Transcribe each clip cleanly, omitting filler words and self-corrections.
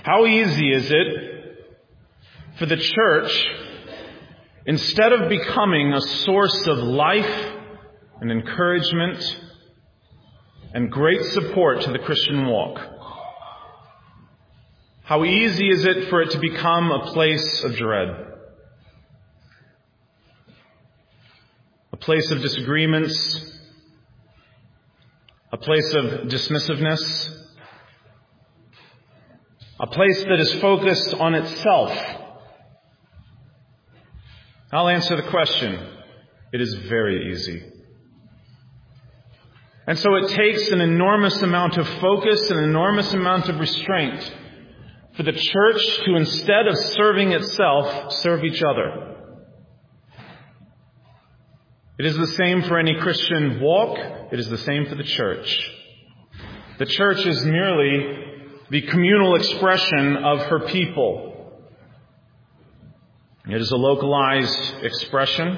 How easy is it for the church, instead of becoming a source of life and encouragement and great support to the Christian walk, how easy is it for it to become a place of dread? A place of disagreements, a place of dismissiveness, a place that is focused on itself. I'll answer the question. It is very easy. And so it takes an enormous amount of focus, an enormous amount of restraint for the church to, instead of serving itself, serve each other. It is the same for any Christian walk. It is the same for the church. The church is merely the communal expression of her people. It is a localized expression.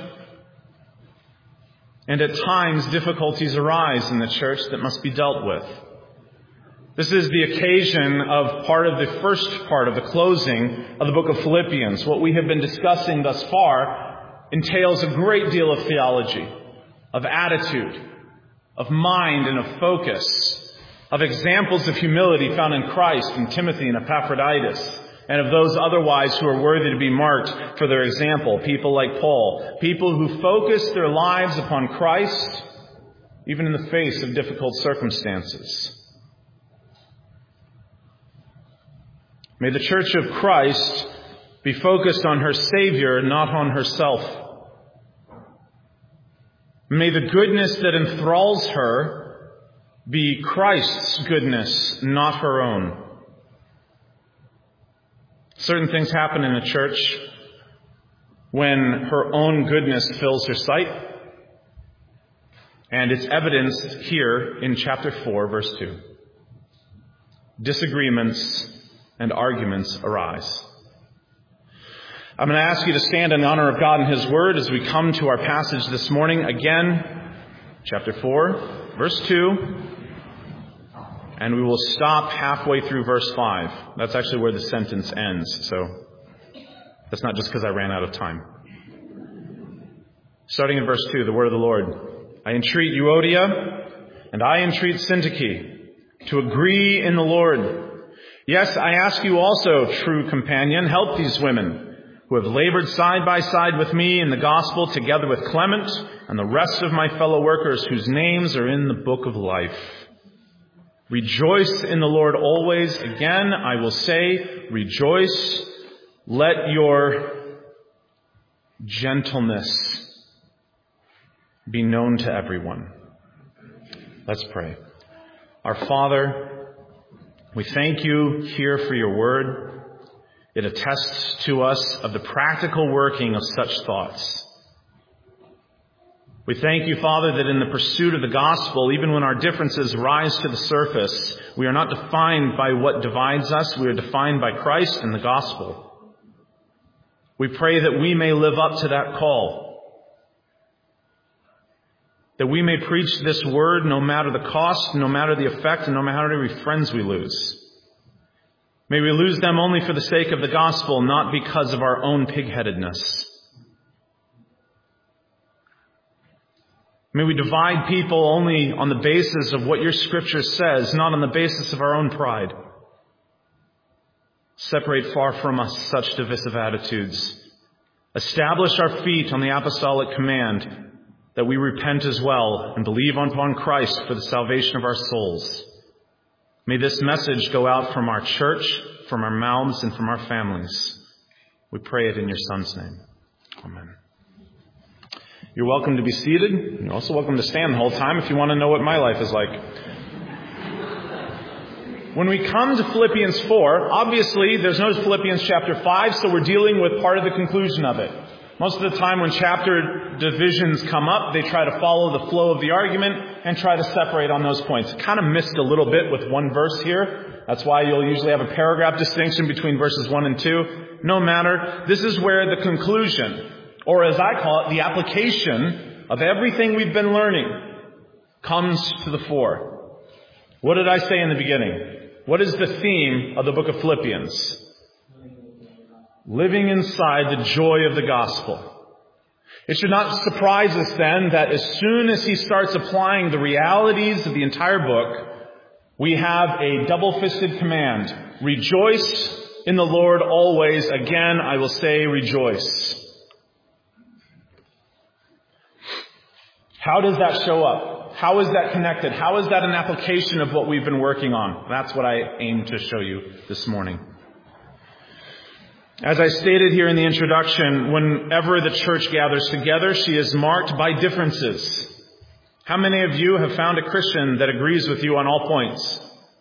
And at times, difficulties arise in the church that must be dealt with. This is the occasion of part of the first part of the closing of the book of Philippians. What we have been discussing thus far entails a great deal of theology, of attitude, of mind, and of focus, of examples of humility found in Christ and Timothy and Epaphroditus, and of those otherwise who are worthy to be marked for their example, people like Paul, people who focus their lives upon Christ, even in the face of difficult circumstances. May the Church of Christ be focused on her Savior, not on herself. May the goodness that enthralls her be Christ's goodness, not her own. Certain things happen in a church when her own goodness fills her sight, and it's evidenced here in chapter 4, verse 2. Disagreements and arguments arise. I'm going to ask you to stand in honor of God and His Word as we come to our passage this morning. Again, chapter 4, verse 2. And we will stop halfway through verse 5. That's actually where the sentence ends. So that's not just because I ran out of time. Starting in verse 2, the word of the Lord. I entreat Euodia and I entreat Syntyche to agree in the Lord. Yes, I ask you also, true companion, help these women who have labored side by side with me in the gospel, together with Clement and the rest of my fellow workers whose names are in the book of life. Rejoice in the Lord always. Again, I will say, rejoice. Let your gentleness be known to everyone. Let's pray. Our Father, we thank you here for your word. It attests to us of the practical working of such thoughts. We thank you, Father, that in the pursuit of the gospel, even when our differences rise to the surface, we are not defined by what divides us. We are defined by Christ and the gospel. We pray that we may live up to that call, that we may preach this word no matter the cost, no matter the effect, and no matter how many friends we lose. May we lose them only for the sake of the gospel, not because of our own pig-headedness. May we divide people only on the basis of what your scripture says, not on the basis of our own pride. Separate far from us such divisive attitudes. Establish our feet on the apostolic command that we repent as well and believe upon Christ for the salvation of our souls. May this message go out from our church, from our mouths, and from our families. We pray it in your Son's name. Amen. You're welcome to be seated. You're also welcome to stand the whole time if you want to know what my life is like. When we come to Philippians 4, obviously there's no Philippians chapter 5, so we're dealing with part of the conclusion of it. Most of the time when chapter divisions come up, they try to follow the flow of the argument and try to separate on those points. Kind of missed a little bit with one verse here. That's why you'll usually have a paragraph distinction between verses 1 and 2. No matter. This is where the conclusion, or as I call it, the application of everything we've been learning comes to the fore. What did I say in the beginning? What is the theme of the book of Philippians? Living inside the joy of the gospel. It should not surprise us then that as soon as he starts applying the realities of the entire book, we have a double-fisted command. Rejoice in the Lord always. Again, I will say rejoice. How does that show up? How is that connected? How is that an application of what we've been working on? That's what I aim to show you this morning. As I stated here in the introduction, whenever the church gathers together, she is marked by differences. How many of you have found a Christian that agrees with you on all points?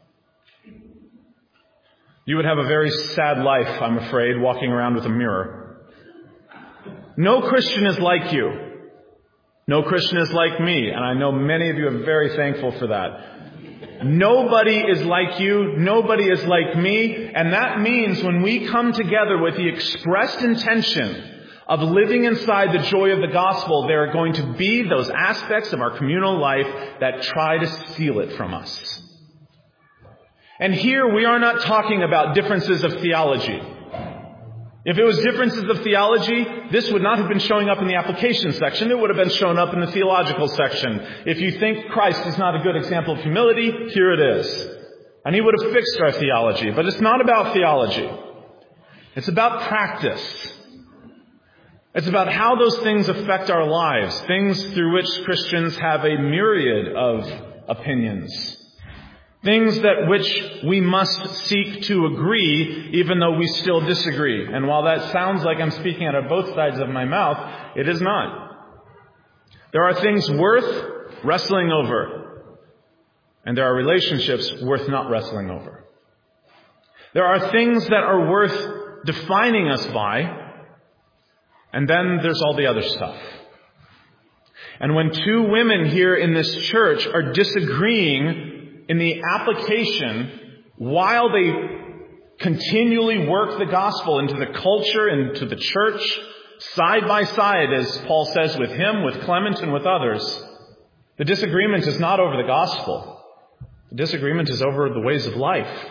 You would have a very sad life, I'm afraid, walking around with a mirror. No Christian is like you. No Christian is like me, and I know many of you are very thankful for that. Nobody is like you. Nobody is like me. And that means when we come together with the expressed intention of living inside the joy of the gospel, there are going to be those aspects of our communal life that try to steal it from us. And here we are not talking about differences of theology. If it was differences of theology, this would not have been showing up in the application section. It would have been shown up in the theological section. If you think Christ is not a good example of humility, here it is. And he would have fixed our theology. But it's not about theology. It's about practice. It's about how those things affect our lives. Things through which Christians have a myriad of opinions. Things that which we must seek to agree, even though we still disagree. And while that sounds like I'm speaking out of both sides of my mouth, it is not. There are things worth wrestling over. And there are relationships worth not wrestling over. There are things that are worth defining us by. And then there's all the other stuff. And when two women here in this church are disagreeing in the application, while they continually work the gospel into the culture, into the church, side by side, as Paul says, with him, with Clement, and with others, the disagreement is not over the gospel. The disagreement is over the ways of life.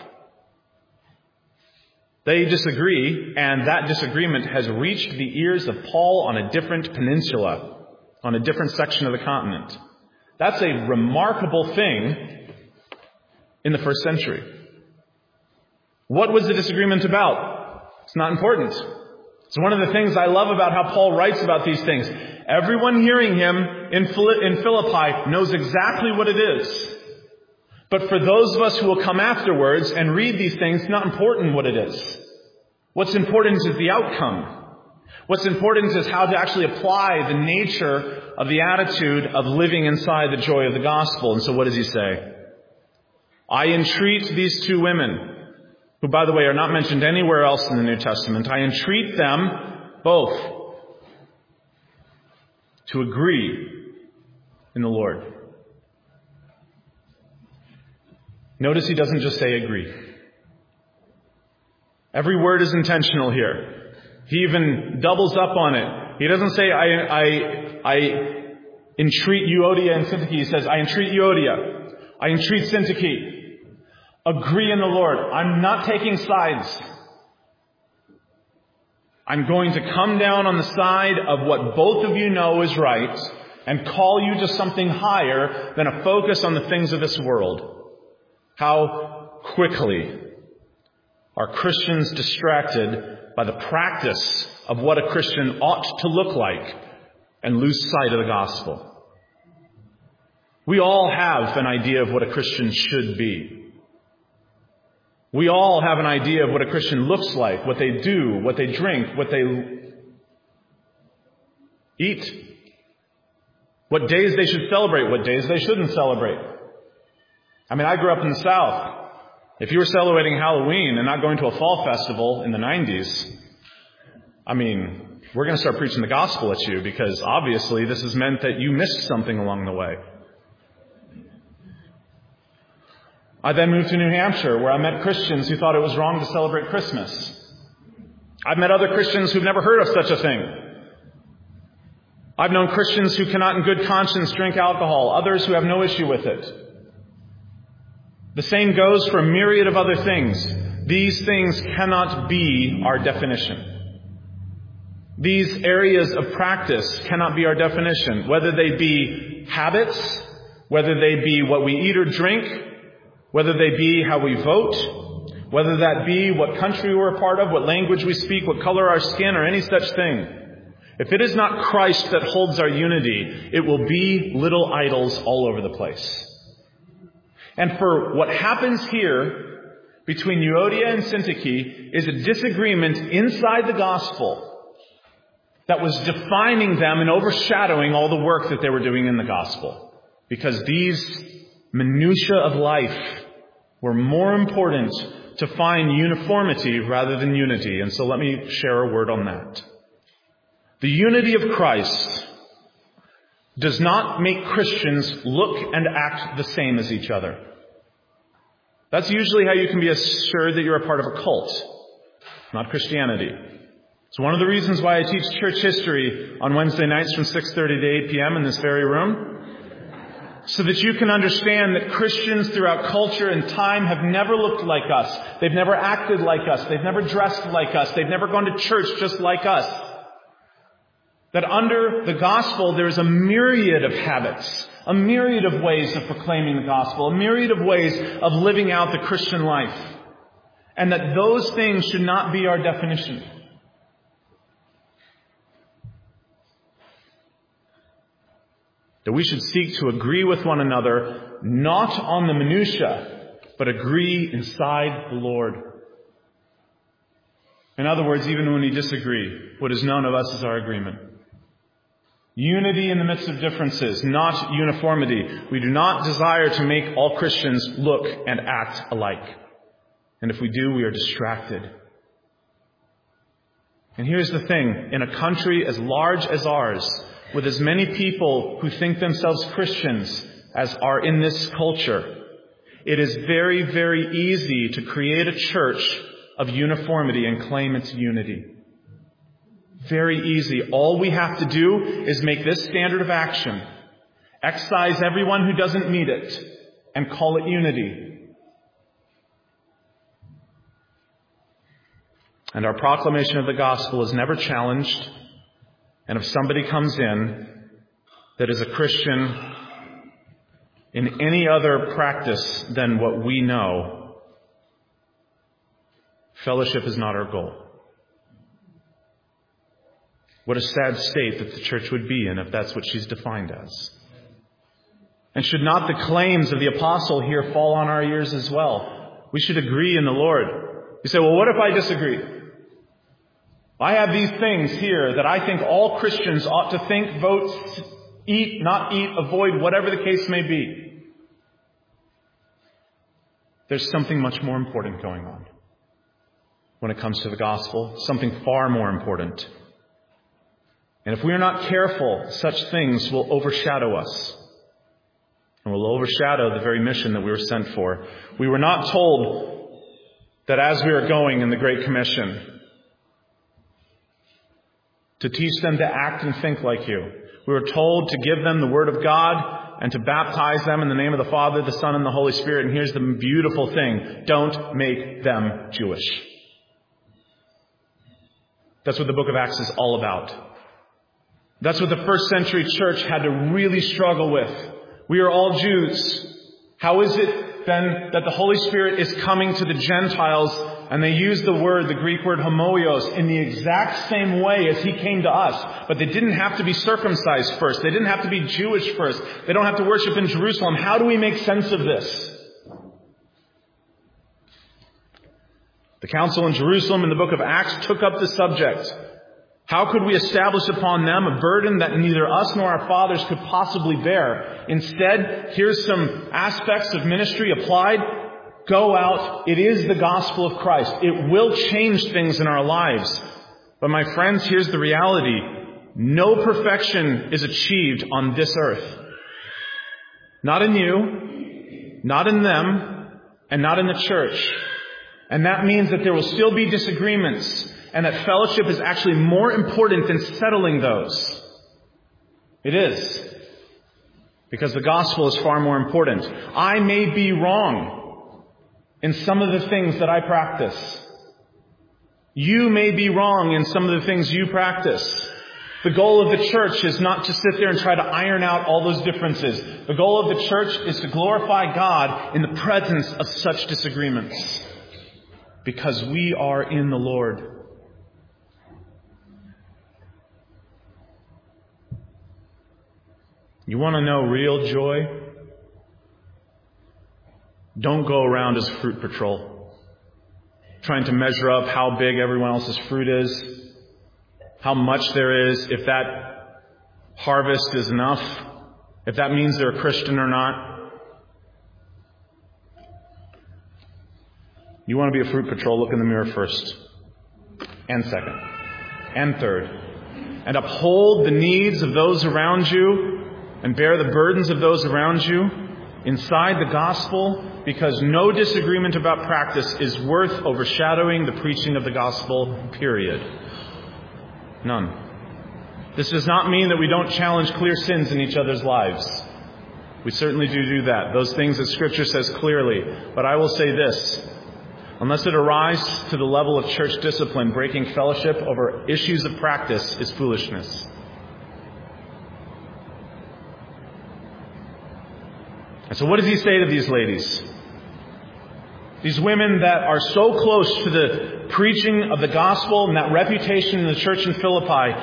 They disagree, and that disagreement has reached the ears of Paul on a different peninsula, on a different section of the continent. That's a remarkable thing in the first century. What was the disagreement about? It's not important. It's one of the things I love about how Paul writes about these things. Everyone hearing him in Philippi knows exactly what it is. But for those of us who will come afterwards and read these things, it's not important what it is. What's important is the outcome. What's important is how to actually apply the nature of the attitude of living inside the joy of the gospel. And so what does he say? I entreat these two women, who, by the way, are not mentioned anywhere else in the New Testament. I entreat them both to agree in the Lord. Notice he doesn't just say agree. Every word is intentional here. He even doubles up on it. He doesn't say, I entreat Euodia and Syntyche. He says, I entreat Euodia. I entreat Syntyche. Agree in the Lord. I'm not taking sides. I'm going to come down on the side of what both of you know is right and call you to something higher than a focus on the things of this world. How quickly are Christians distracted by the practice of what a Christian ought to look like and lose sight of the gospel. We all have an idea of what a Christian should be. We all have an idea of what a Christian looks like, what they do, what they drink, what they eat, what days they should celebrate, what days they shouldn't celebrate. I mean, I grew up in the South. If you were celebrating Halloween and not going to a fall festival in the 90s, I mean, we're going to start preaching the gospel at you because obviously this has meant that you missed something along the way. I then moved to New Hampshire, where I met Christians who thought it was wrong to celebrate Christmas. I've met other Christians who've never heard of such a thing. I've known Christians who cannot in good conscience drink alcohol, others who have no issue with it. The same goes for a myriad of other things. These things cannot be our definition. These areas of practice cannot be our definition, whether they be habits, whether they be what we eat or drink, whether they be how we vote, whether that be what country we're a part of, what language we speak, what color our skin, or any such thing. If it is not Christ that holds our unity, it will be little idols all over the place. And for what happens here between Euodia and Syntyche is a disagreement inside the gospel that was defining them and overshadowing all the work that they were doing in the gospel. Because these minutiae of life were more important to find uniformity rather than unity. And so let me share a word on that. The unity of Christ does not make Christians look and act the same as each other. That's usually how you can be assured that you're a part of a cult, not Christianity. It's one of the reasons why I teach church history on Wednesday nights from 6:30 to 8 p.m. in this very room, so that you can understand that Christians throughout culture and time have never looked like us. They've never acted like us. They've never dressed like us. They've never gone to church just like us. That under the gospel there is a myriad of habits, a myriad of ways of proclaiming the gospel, a myriad of ways of living out the Christian life. And that those things should not be our definition. That we should seek to agree with one another, not on the minutiae, but agree inside the Lord. In other words, even when we disagree, what is known of us is our agreement. Unity in the midst of differences, not uniformity. We do not desire to make all Christians look and act alike. And if we do, we are distracted. And here's the thing. In a country as large as ours, with as many people who think themselves Christians as are in this culture, it is very, very easy to create a church of uniformity and claim its unity. Very easy. All we have to do is make this standard of action, excise everyone who doesn't meet it, and call it unity. And our proclamation of the gospel is never challenged. And if somebody comes in that is a Christian in any other practice than what we know, fellowship is not our goal. What a sad state that the church would be in if that's what she's defined as. And should not the claims of the apostle here fall on our ears as well? We should agree in the Lord. You say, well, what if I disagree? I have these things here that I think all Christians ought to think, vote, eat, not eat, avoid, whatever the case may be. There's something much more important going on when it comes to the gospel, something far more important. And if we are not careful, such things will overshadow us and will overshadow the very mission that we were sent for. We were not told that as we are going in the Great Commission, to teach them to act and think like you. We were told to give them the Word of God and to baptize them in the name of the Father, the Son, and the Holy Spirit. And here's the beautiful thing. Don't make them Jewish. That's what the book of Acts is all about. That's what the first century church had to really struggle with. We are all Jews. How is it then that the Holy Spirit is coming to the Gentiles, and they use the Greek word homoios, in the exact same way as He came to us? But they didn't have to be circumcised first. They didn't have to be Jewish first. They don't have to worship in Jerusalem. How do we make sense of this? The council in Jerusalem in the book of Acts took up the subject. How could we establish upon them a burden that neither us nor our fathers could possibly bear? Instead, here's some aspects of ministry applied. Go out. It is the gospel of Christ. It will change things in our lives. But my friends, here's the reality. No perfection is achieved on this earth. Not in you, not in them, and not in the church. And that means that there will still be disagreements, and that fellowship is actually more important than settling those. It is. Because the gospel is far more important. I may be wrong. in some of the things that I practice. You may be wrong in some of the things you practice. The goal of the church is not to sit there and try to iron out all those differences. The goal of the church is to glorify God in the presence of such disagreements, because we are in the Lord. You want to know real joy? Don't go around as fruit patrol, trying to measure up how big everyone else's fruit is, how much there is, if that harvest is enough, if that means they're a Christian or not. You want to be a fruit patrol, look in the mirror first, and second, and third, and uphold the needs of those around you and bear the burdens of those around you inside the gospel, because no disagreement about practice is worth overshadowing the preaching of the gospel, period. None. This does not mean that we don't challenge clear sins in each other's lives. We certainly do that. Those things that Scripture says clearly. But I will say this. Unless it arises to the level of church discipline, breaking fellowship over issues of practice is foolishness. And so what does he say to these ladies? These women that are so close to the preaching of the gospel and that reputation in the church in Philippi,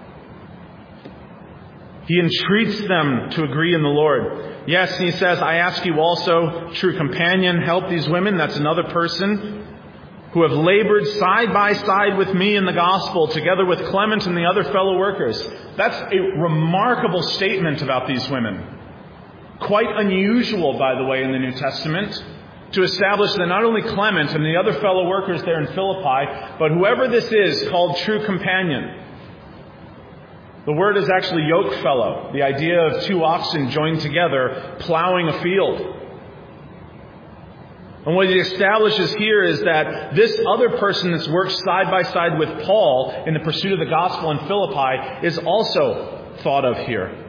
he entreats them to agree in the Lord. Yes, and he says, I ask you also, true companion, help these women. That's another person who have labored side by side with me in the gospel, together with Clement and the other fellow workers. That's a remarkable statement about these women. Quite unusual, by the way, in the New Testament, to establish that not only Clement and the other fellow workers there in Philippi, but whoever this is called true companion. The word is actually yoke fellow, the idea of two oxen joined together plowing a field. And what he establishes here is that this other person that's worked side by side with Paul in the pursuit of the gospel in Philippi is also thought of here.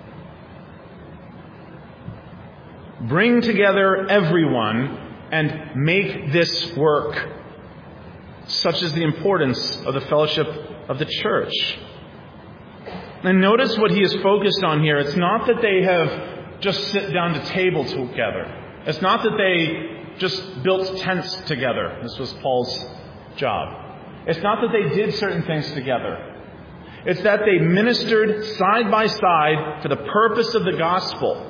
Bring together everyone and make this work. Such is the importance of the fellowship of the church. And notice what he is focused on here. It's not that they have just sit down to table together. It's not that they just built tents together. This was Paul's job. It's not that they did certain things together. It's that they ministered side by side for the purpose of the gospel.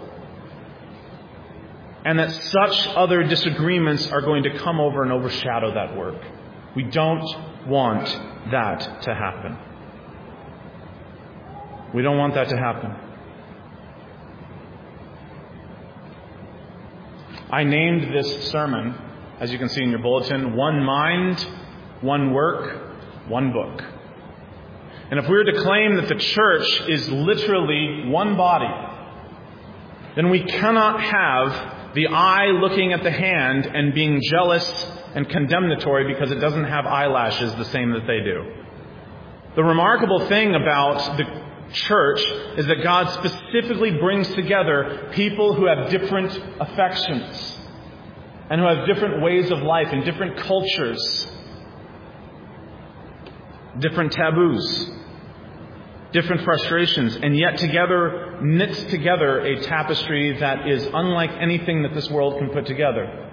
And that such other disagreements are going to come over and overshadow that work. We don't want that to happen. We don't want that to happen. I named this sermon, as you can see in your bulletin, One Mind, One Work, One Book. And if we were to claim that the church is literally one body, then we cannot have the eye looking at the hand and being jealous and condemnatory because it doesn't have eyelashes the same that they do. The remarkable thing about the church is that God specifically brings together people who have different affections and who have different ways of life and different cultures, different taboos, different frustrations, and yet together knits together a tapestry that is unlike anything that this world can put together.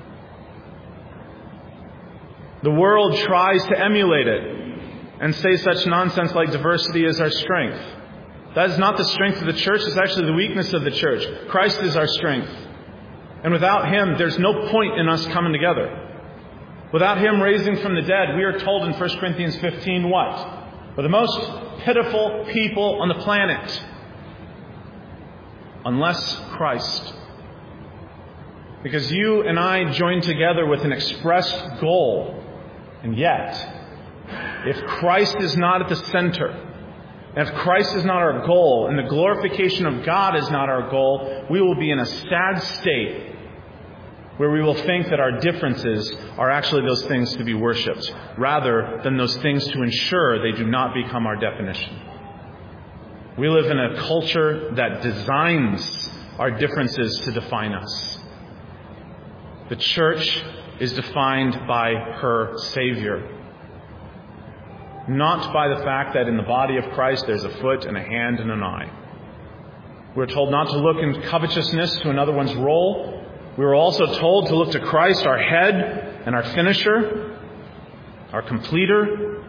The world tries to emulate it and say such nonsense like diversity is our strength. That is not the strength of the church. It's actually the weakness of the church. Christ is our strength. And without Him, there's no point in us coming together. Without Him raising from the dead, we are told in 1 Corinthians 15 what? We're the most pitiful people on the planet. Unless Christ. Because you and I join together with an expressed goal. And yet, if Christ is not at the center, and if Christ is not our goal, and the glorification of God is not our goal, we will be in a sad state where we will think that our differences are actually those things to be worshipped, rather than those things to ensure they do not become our definition. We live in a culture that designs our differences to define us. The church is defined by her Savior. Not by the fact that in the body of Christ there's a foot and a hand and an eye. We're told not to look in covetousness to another one's role. We were also told to look to Christ, our head and our finisher, our completer,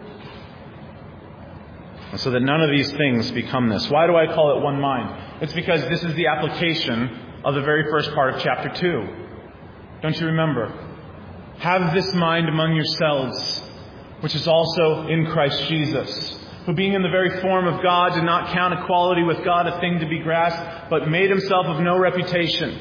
and so that none of these things become this. Why do I call it one mind? It's because this is the application of the very first part of chapter 2. Don't you remember? Have this mind among yourselves, which is also in Christ Jesus, who being in the very form of God did not count equality with God a thing to be grasped, but made himself of no reputation.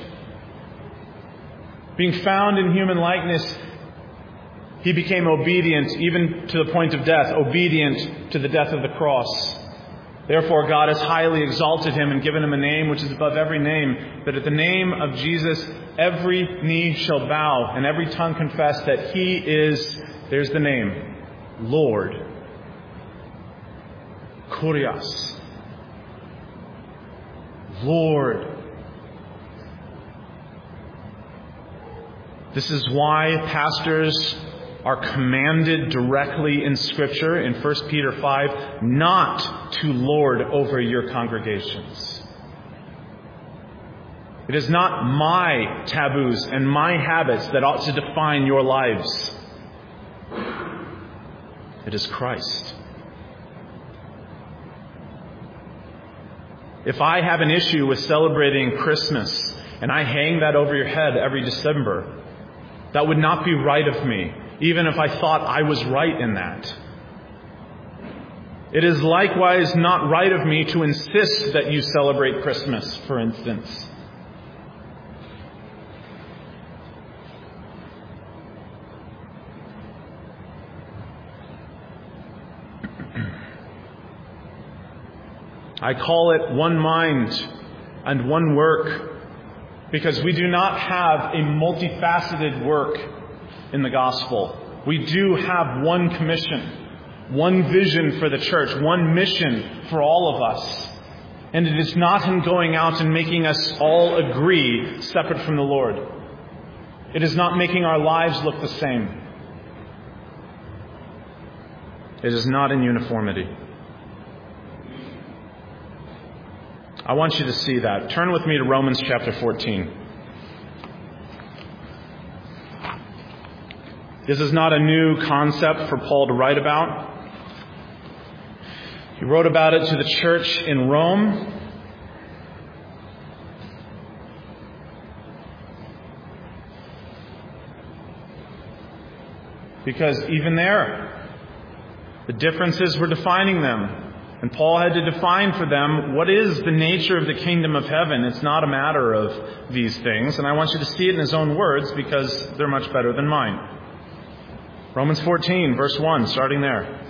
Being found in human likeness, he became obedient even to the point of death, obedient to the death of the cross. Therefore, God has highly exalted him and given him a name which is above every name, that at the name of Jesus every knee shall bow and every tongue confess that he is, there's the name, Lord. Kurios. Lord. This is why pastors are commanded directly in Scripture in 1 Peter 5 not to lord over your congregations. It is not my taboos and my habits that ought to define your lives. It is Christ. If I have an issue with celebrating Christmas and I hang that over your head every December, that would not be right of me, even if I thought I was right in that. It is likewise not right of me to insist that you celebrate Christmas, for instance. I call it one mind and one work because we do not have a multifaceted work in the gospel. We do have one commission, one vision for the church, one mission for all of us. And it is not in going out and making us all agree separate from the Lord. It is not making our lives look the same. It is not in uniformity. I want you to see that. Turn with me to Romans chapter 14. This is not a new concept for Paul to write about. He wrote about it to the church in Rome. Because even there, the differences were defining them. And Paul had to define for them what is the nature of the kingdom of heaven. It's not a matter of these things. And I want you to see it in his own words because they're much better than mine. Romans 14, verse 1, starting there.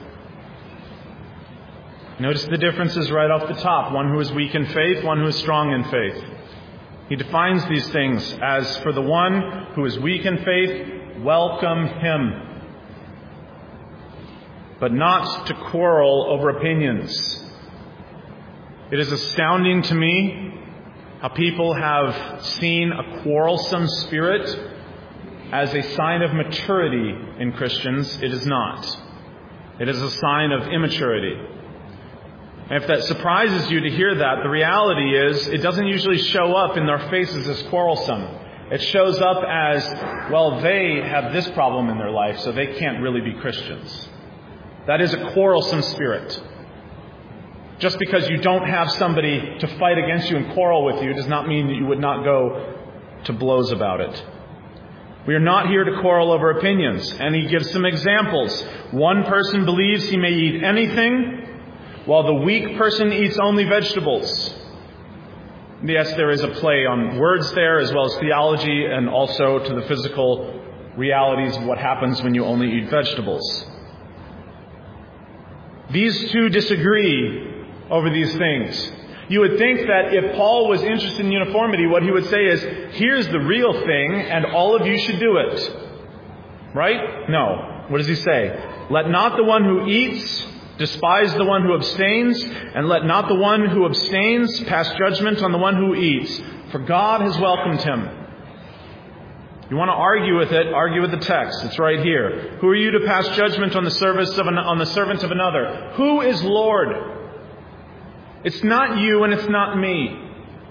Notice the differences right off the top. One who is weak in faith, one who is strong in faith. He defines these things as, for the one who is weak in faith, welcome him. But not to quarrel over opinions. It is astounding to me how people have seen a quarrelsome spirit as a sign of maturity in Christians. It is not. It is a sign of immaturity. And if that surprises you to hear that, the reality is it doesn't usually show up in their faces as quarrelsome. It shows up as, well, they have this problem in their life, so they can't really be Christians. That is a quarrelsome spirit. Just because you don't have somebody to fight against you and quarrel with you does not mean that you would not go to blows about it. We are not here to quarrel over opinions. And he gives some examples. One person believes he may eat anything, while the weak person eats only vegetables. Yes, there is a play on words there, as well as theology, and also to the physical realities of what happens when you only eat vegetables. These two disagree over these things. You would think that if Paul was interested in uniformity, what he would say is, here's the real thing, and all of you should do it. Right? No. What does he say? Let not the one who eats despise the one who abstains, and let not the one who abstains pass judgment on the one who eats, for God has welcomed him. You want to argue with it, argue with the text. It's right here. Who are you to pass judgment on the servant of another? Who is Lord? It's not you and it's not me.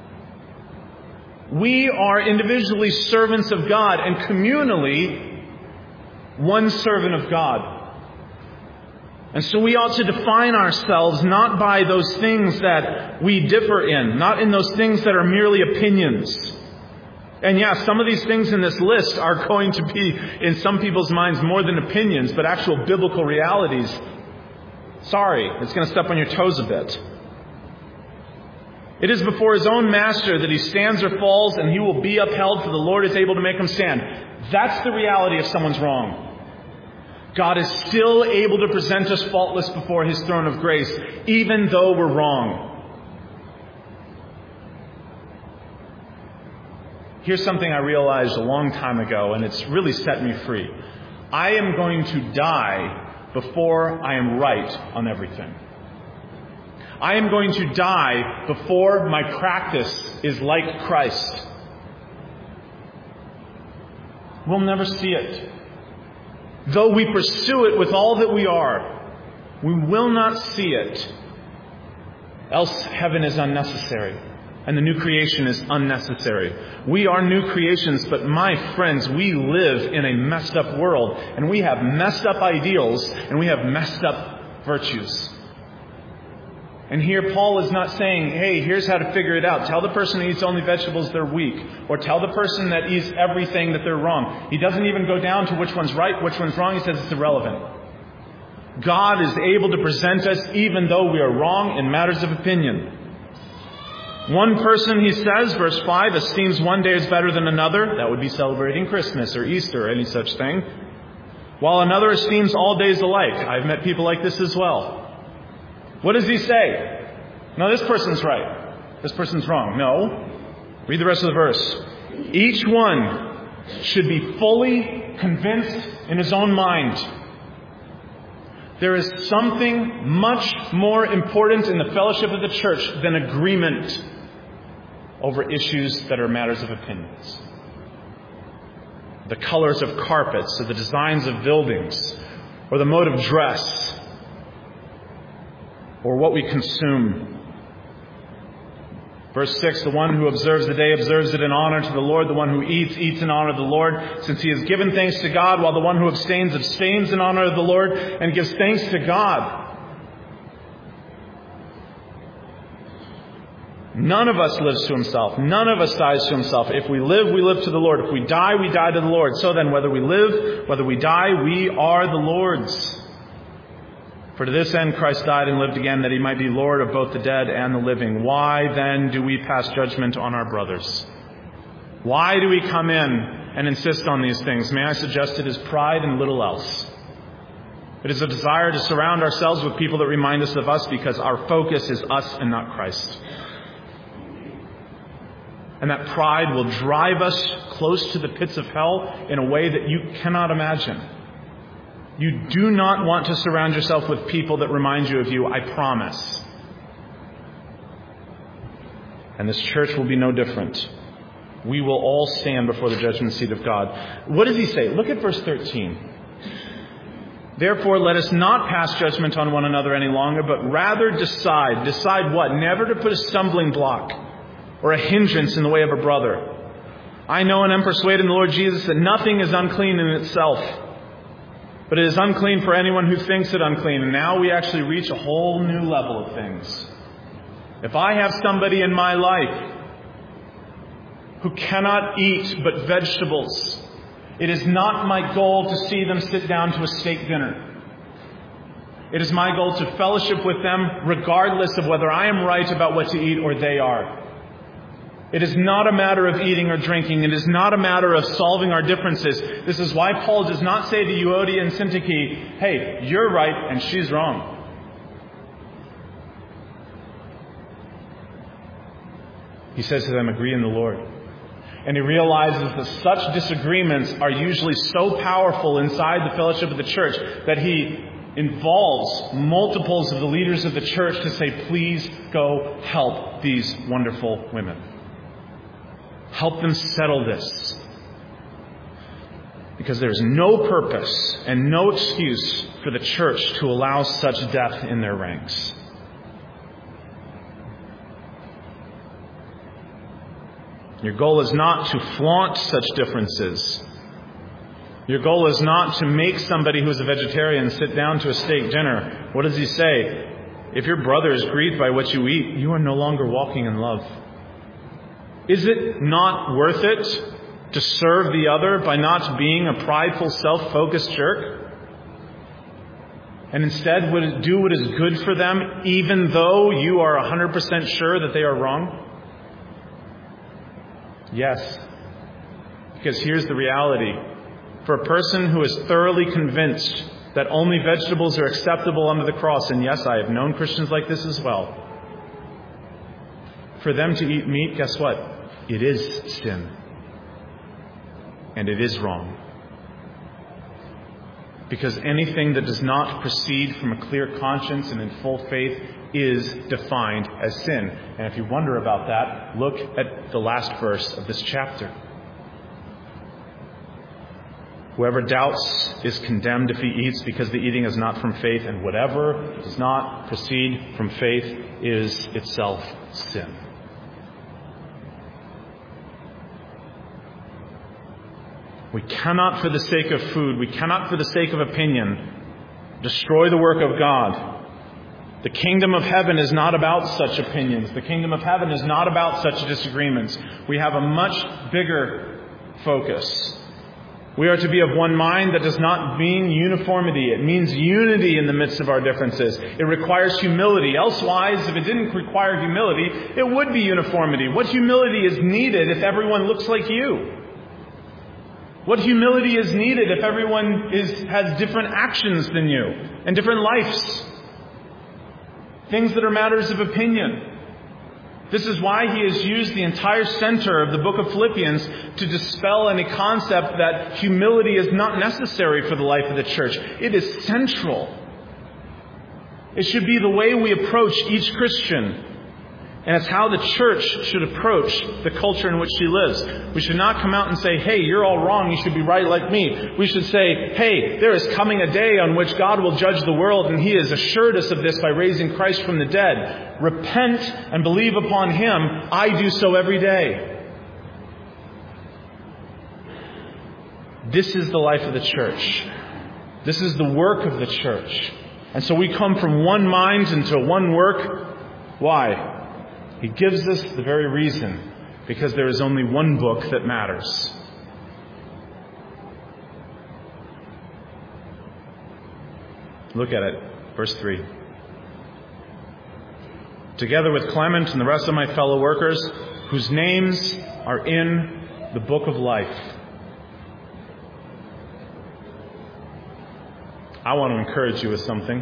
We are individually servants of God and communally one servant of God. And so we ought to define ourselves not by those things that we differ in, not in those things that are merely opinions. And yeah, some of these things in this list are going to be, in some people's minds, more than opinions, but actual biblical realities. Sorry, it's going to step on your toes a bit. It is before his own master that he stands or falls, and he will be upheld, for the Lord is able to make him stand. That's the reality if someone's wrong. God is still able to present us faultless before his throne of grace, even though we're wrong. Here's something I realized a long time ago, and it's really set me free. I am going to die before I am right on everything. I am going to die before my practice is like Christ. We'll never see it. Though we pursue it with all that we are, we will not see it. Else heaven is unnecessary, and the new creation is unnecessary. We are new creations, but my friends, we live in a messed up world, and we have messed up ideals, and we have messed up virtues. And here Paul is not saying, hey, here's how to figure it out. Tell the person who eats only vegetables they're weak. Or tell the person that eats everything that they're wrong. He doesn't even go down to which one's right, which one's wrong. He says it's irrelevant. God is able to present us even though we are wrong in matters of opinion. One person, he says, verse 5, esteems one day as better than another. That would be celebrating Christmas or Easter or any such thing. While another esteems all days alike. I've met people like this as well. What does he say? No, this person's right. This person's wrong. No. Read the rest of the verse. Each one should be fully convinced in his own mind. There is something much more important in the fellowship of the church than agreement over issues that are matters of opinions. The colors of carpets, or the designs of buildings, or the mode of dress, or what we consume. Verse 6, the one who observes the day observes it in honor to the Lord. The one who eats, eats in honor of the Lord, since he has given thanks to God, while the one who abstains, abstains in honor of the Lord and gives thanks to God. None of us lives to himself. None of us dies to himself. If we live, we live to the Lord. If we die, we die to the Lord. So then, whether we live, whether we die, we are the Lord's. For to this end Christ died and lived again, that he might be Lord of both the dead and the living. Why then do we pass judgment on our brothers? Why do we come in and insist on these things? May I suggest it is pride and little else. It is a desire to surround ourselves with people that remind us of us, because our focus is us and not Christ. And that pride will drive us close to the pits of hell in a way that you cannot imagine. You do not want to surround yourself with people that remind you of you, I promise. And this church will be no different. We will all stand before the judgment seat of God. What does he say? Look at verse 13. Therefore, let us not pass judgment on one another any longer, but rather decide. Decide what? Never to put a stumbling block or a hindrance in the way of a brother. I know and am persuaded in the Lord Jesus that nothing is unclean in itself, but it is unclean for anyone who thinks it unclean. And now we actually reach a whole new level of things. If I have somebody in my life who cannot eat but vegetables, it is not my goal to see them sit down to a steak dinner. It is my goal to fellowship with them regardless of whether I am right about what to eat or they are. It is not a matter of eating or drinking. It is not a matter of solving our differences. This is why Paul does not say to Euodia and Syntyche, hey, you're right and she's wrong. He says to them, agree in the Lord. And he realizes that such disagreements are usually so powerful inside the fellowship of the church that he involves multiples of the leaders of the church to say, please go help these wonderful women. Help them settle this. Because there is no purpose and no excuse for the church to allow such depth in their ranks. Your goal is not to flaunt such differences. Your goal is not to make somebody who's a vegetarian sit down to a steak dinner. What does he say? If your brother is grieved by what you eat, you are no longer walking in love. Is it not worth it to serve the other by not being a prideful, self-focused jerk? And instead would do what is good for them, even though you are 100% sure that they are wrong? Yes. Because here's the reality. For a person who is thoroughly convinced that only vegetables are acceptable under the cross, and yes, I have known Christians like this as well, for them to eat meat, guess what? It is sin. And it is wrong. Because anything that does not proceed from a clear conscience and in full faith is defined as sin. And if you wonder about that, look at the last verse of this chapter. Whoever doubts is condemned if he eats, because the eating is not from faith, and whatever does not proceed from faith is itself sin. We cannot, for the sake of food, we cannot, for the sake of opinion, destroy the work of God. The kingdom of heaven is not about such opinions. The kingdom of heaven is not about such disagreements. We have a much bigger focus. We are to be of one mind. That does not mean uniformity. It means unity in the midst of our differences. It requires humility. Elsewise, if it didn't require humility, it would be uniformity. What humility is needed if everyone looks like you? What humility is needed if everyone has different actions than you and different lives? Things that are matters of opinion. This is why he has used the entire center of the book of Philippians to dispel any concept that humility is not necessary for the life of the church. It is central. It should be the way we approach each Christian. And it's how the church should approach the culture in which she lives. We should not come out and say, hey, you're all wrong, you should be right like me. We should say, hey, there is coming a day on which God will judge the world, and he has assured us of this by raising Christ from the dead. Repent and believe upon him. I do so every day. This is the life of the church. This is the work of the church. And so we come from one mind into one work. Why? He gives us the very reason, because there is only one book that matters. Look at it, verse 3. Together with Clement and the rest of my fellow workers, whose names are in the book of life. I want to encourage you with something.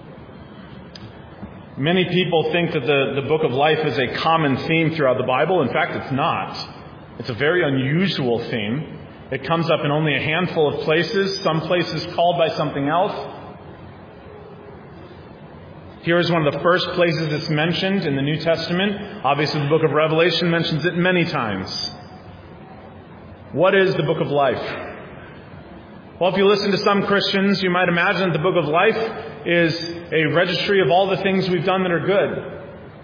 Many people think that the book of life is a common theme throughout the Bible. In fact, it's not. It's a very unusual theme. It comes up in only a handful of places, some places called by something else. Here is one of the first places it's mentioned in the New Testament. Obviously, the book of Revelation mentions it many times. What is the book of life? Well, if you listen to some Christians, you might imagine that the book of life is a registry of all the things we've done that are good.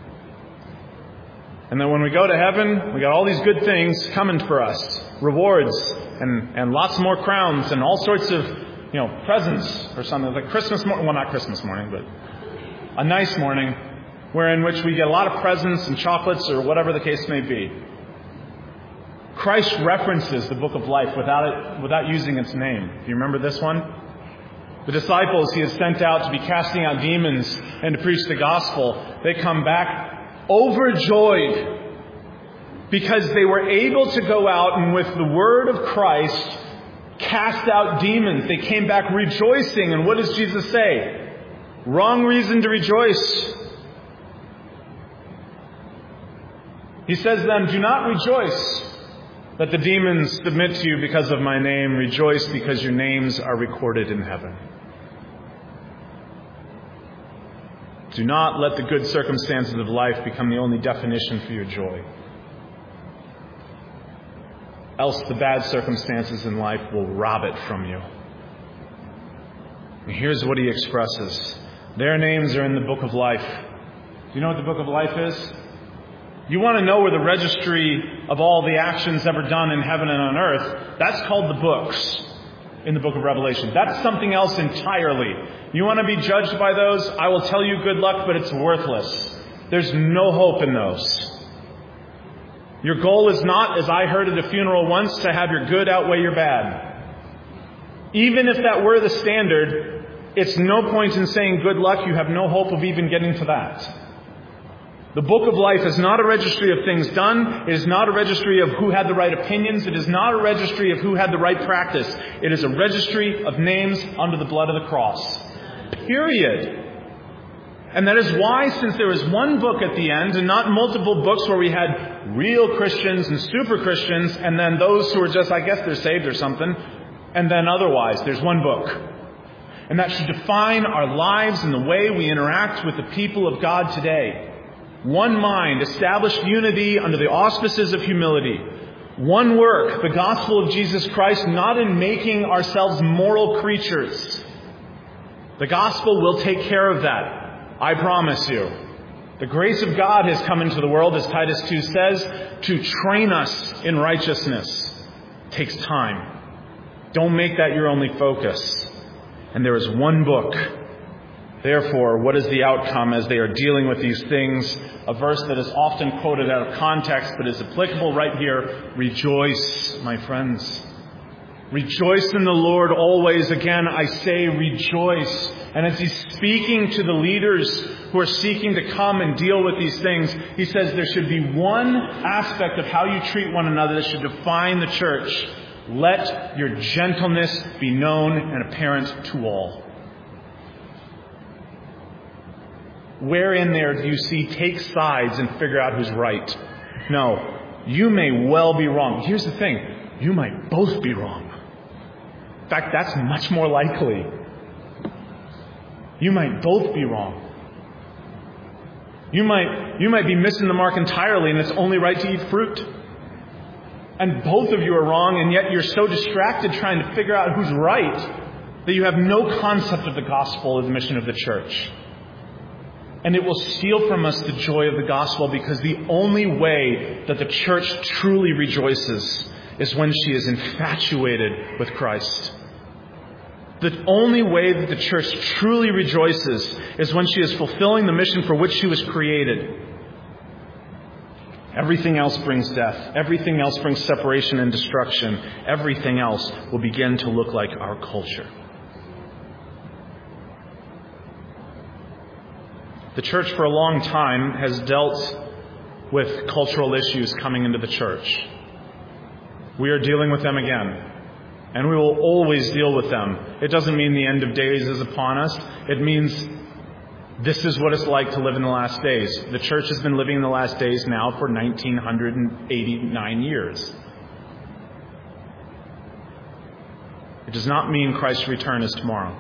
And then when we go to heaven, we got all these good things coming for us. Rewards and lots more crowns and all sorts of, presents or something like Christmas morning. Well, not Christmas morning, but a nice morning in which we get a lot of presents and chocolates or whatever the case may be. Christ references the book of life without using its name. Do you remember this one? The disciples he has sent out to be casting out demons and to preach the gospel, they come back overjoyed because they were able to go out and with the word of Christ cast out demons. They came back rejoicing. And what does Jesus say? Wrong reason to rejoice. He says to them, do not rejoice that the demons submit to you because of my name. Rejoice because your names are recorded in heaven. Do not let the good circumstances of life become the only definition for your joy. else the bad circumstances in life will rob it from you. And here's what he expresses. Their names are in the book of life. Do you know what the book of life is? You want to know where the registry of all the actions ever done in heaven and on earth, that's called the books in the book of Revelation. That's something else entirely. You want to be judged by those? I will tell you good luck, but it's worthless. There's no hope in those. Your goal is not, as I heard at a funeral once, to have your good outweigh your bad. Even if that were the standard, it's no point in saying good luck. You have no hope of even getting to that. The book of life is not a registry of things done. It is not a registry of who had the right opinions. It is not a registry of who had the right practice. It is a registry of names under the blood of the cross. Period. And that is why, since there is one book at the end and not multiple books where we had real Christians and super Christians and then those who are just, I guess they're saved or something, and then otherwise, there's one book. And that should define our lives and the way we interact with the people of God today. One mind, established unity under the auspices of humility. One work, the gospel of Jesus Christ, not in making ourselves moral creatures. The gospel will take care of that, I promise you. The grace of God has come into the world, as Titus 2 says, to train us in righteousness. It takes time. Don't make that your only focus. And there is one book. Therefore, what is the outcome as they are dealing with these things? A verse that is often quoted out of context, but is applicable right here. Rejoice, my friends. Rejoice in the Lord always. Again, I say rejoice. And as he's speaking to the leaders who are seeking to come and deal with these things, he says there should be one aspect of how you treat one another that should define the church. Let your gentleness be known and apparent to all. Where in there do you see take sides and figure out who's right? No, you may well be wrong. Here's the thing. You might both be wrong. In fact, that's much more likely. You might both be wrong. You might be missing the mark entirely and it's only right to eat fruit. And both of you are wrong, and yet you're so distracted trying to figure out who's right that you have no concept of the gospel or the mission of the church. And it will steal from us the joy of the gospel, because the only way that the church truly rejoices is when she is infatuated with Christ. The only way that the church truly rejoices is when she is fulfilling the mission for which she was created. Everything else brings death. Everything else brings separation and destruction. Everything else will begin to look like our culture. The church for a long time has dealt with cultural issues coming into the church. We are dealing with them again. And we will always deal with them. It doesn't mean the end of days is upon us. It means this is what it's like to live in the last days. The church has been living in the last days now for 1989 years. It does not mean Christ's return is tomorrow.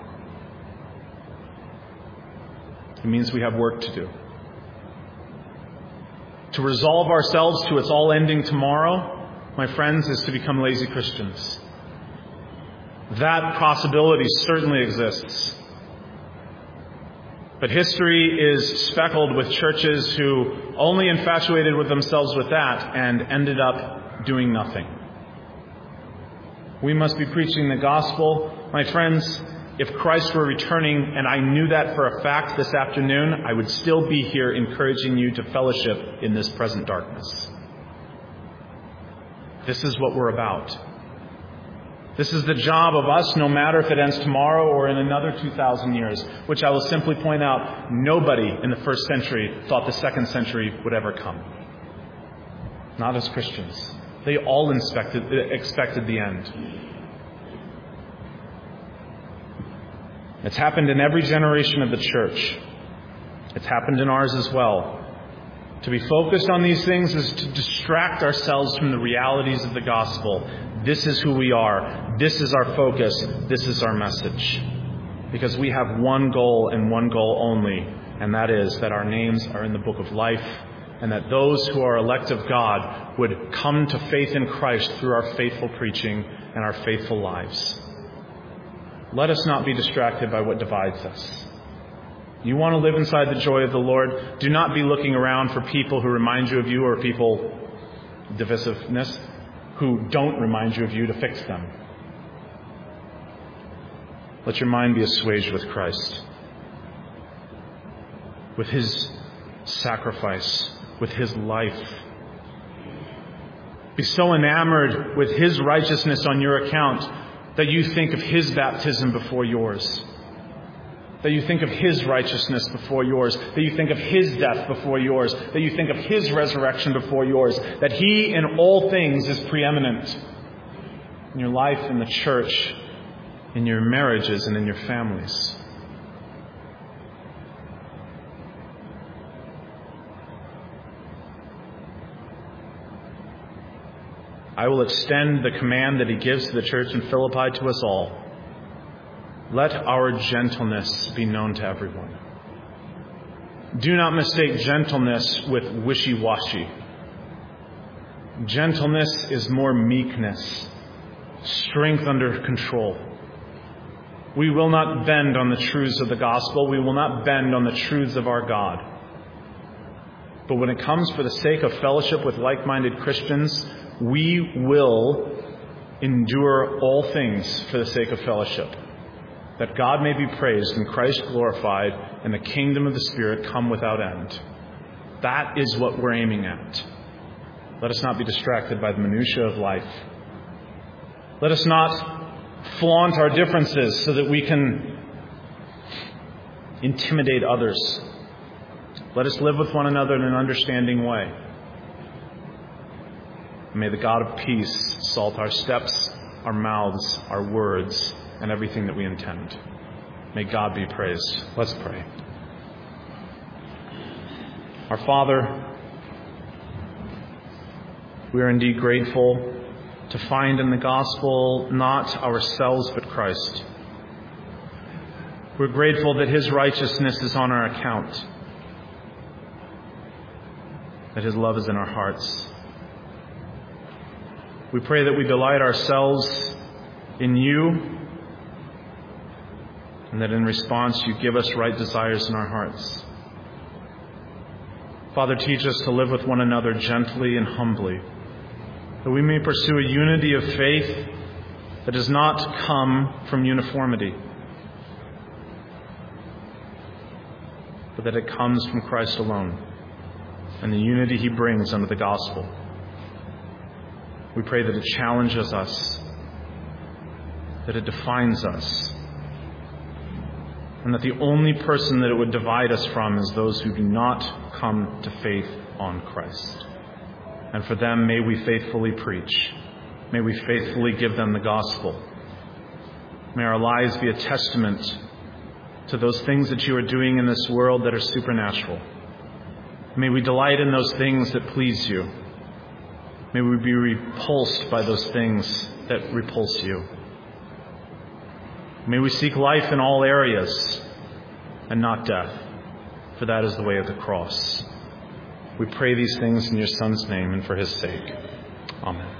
It means we have work to do. To resolve ourselves to it's all ending tomorrow, my friends, is to become lazy Christians. That possibility certainly exists. But history is speckled with churches who only infatuated with themselves with that and ended up doing nothing. We must be preaching the gospel. My friends, if Christ were returning, and I knew that for a fact this afternoon, I would still be here encouraging you to fellowship in this present darkness. This is what we're about. This is the job of us, no matter if it ends tomorrow or in another 2,000 years, which I will simply point out, nobody in the first century thought the second century would ever come. Not as Christians. They all expected the end. It's happened in every generation of the church. It's happened in ours as well. To be focused on these things is to distract ourselves from the realities of the gospel. This is who we are. This is our focus. This is our message. Because we have one goal and one goal only, and that is that our names are in the book of life and that those who are elect of God would come to faith in Christ through our faithful preaching and our faithful lives. Let us not be distracted by what divides us. You want to live inside the joy of the Lord? Do not be looking around for people who remind you of you, or people, divisiveness, who don't remind you of you, to fix them. Let your mind be assuaged with Christ, with His sacrifice, with His life. Be so enamored with His righteousness on your account that you think of His baptism before yours, that you think of His righteousness before yours, that you think of His death before yours, that you think of His resurrection before yours, that He in all things is preeminent in your life, in the church, in your marriages, and in your families. I will extend the command that He gives to the church in Philippi to us all. Let our gentleness be known to everyone. Do not mistake gentleness with wishy-washy. Gentleness is more meekness, strength under control. We will not bend on the truths of the gospel. We will not bend on the truths of our God. But when it comes for the sake of fellowship with like-minded Christians, we will endure all things for the sake of fellowship, that God may be praised and Christ glorified and the kingdom of the Spirit come without end. That is what we're aiming at. Let us not be distracted by the minutiae of life. Let us not flaunt our differences so that we can intimidate others. Let us live with one another in an understanding way. May the God of peace salt our steps, our mouths, our words, and everything that we intend. May God be praised. Let's pray. Our Father, we are indeed grateful to find in the gospel not ourselves but Christ. We're grateful that His righteousness is on our account, that His love is in our hearts. We pray that we delight ourselves in You, and that in response You give us right desires in our hearts. Father, teach us to live with one another gently and humbly, that we may pursue a unity of faith that does not come from uniformity, but that it comes from Christ alone and the unity He brings under the gospel. We pray that it challenges us, that it defines us, and that the only person that it would divide us from is those who do not come to faith on Christ. And for them, may we faithfully preach. May we faithfully give them the gospel. May our lives be a testament to those things that You are doing in this world that are supernatural. May we delight in those things that please You. May we be repulsed by those things that repulse You. May we seek life in all areas and not death, for that is the way of the cross. We pray these things in Your Son's name and for His sake. Amen.